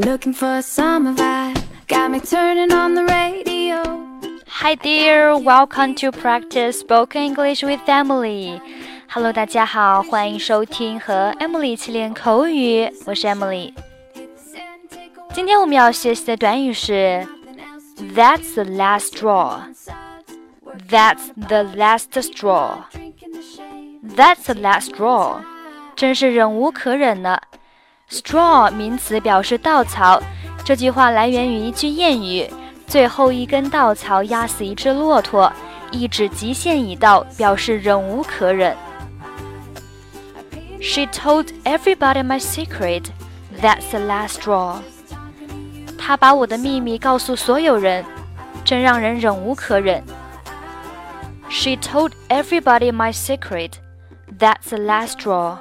Looking for a summer vibe, got me turning on the radio. Hi there, welcome to practice spoken English with Emily. Hello, 大家好，欢迎收听和 Emily 一起练口语，我是 Emily。今天我们要学习的短语是 That's the last straw. That's the last straw. That's the last straw. 真是忍无可忍了。Straw 名词表示稻草，这句话来源于一句谚语，最后一根稻草压死一只骆驼，意指极限已到，表示忍无可忍。She told everybody my secret. That's the last straw. 她把我的秘密告诉所有人，真让人忍无可忍。She told everybody my secret. That's the last straw.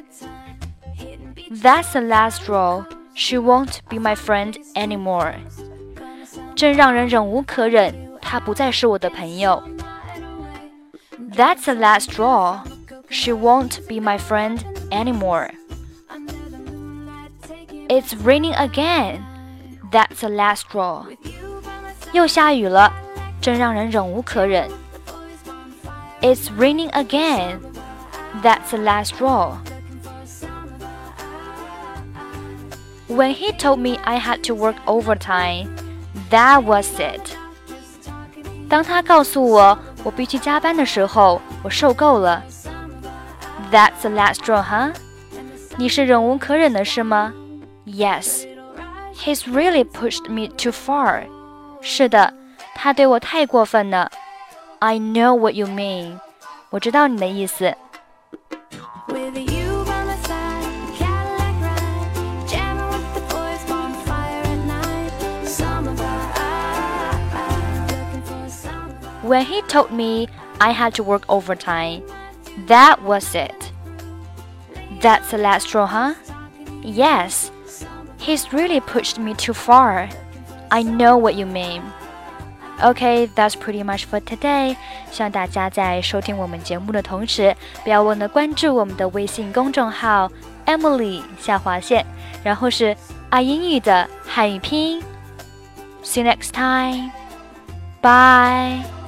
That's the last straw. She won't be my friend anymore. 真让人忍无可忍，她不再是我的朋友。That's the last straw. She won't be my friend anymore. It's raining again. That's the last straw. 又下雨了，真让人忍无可忍。It's raining again. That's the last straw. When he told me I had to work overtime, that was it. 当他告诉我我必须加班的时候，我受够了。That's the last straw, huh? 你是忍无可忍的是吗？ Yes. He's really pushed me too far. 是的，他对我太过分了。I know what you mean. 我知道你的意思。When he told me I had to work overtime, that was it. That's the last straw, huh? Yes. He's really pushed me too far. I know what you mean. Okay, that's pretty much for today. 希望大家在收听我们节目的同时，不要忘了关注我们的微信公众号 Emily 下划线，然后是爱英语的汉语拼音。See you next time. Bye.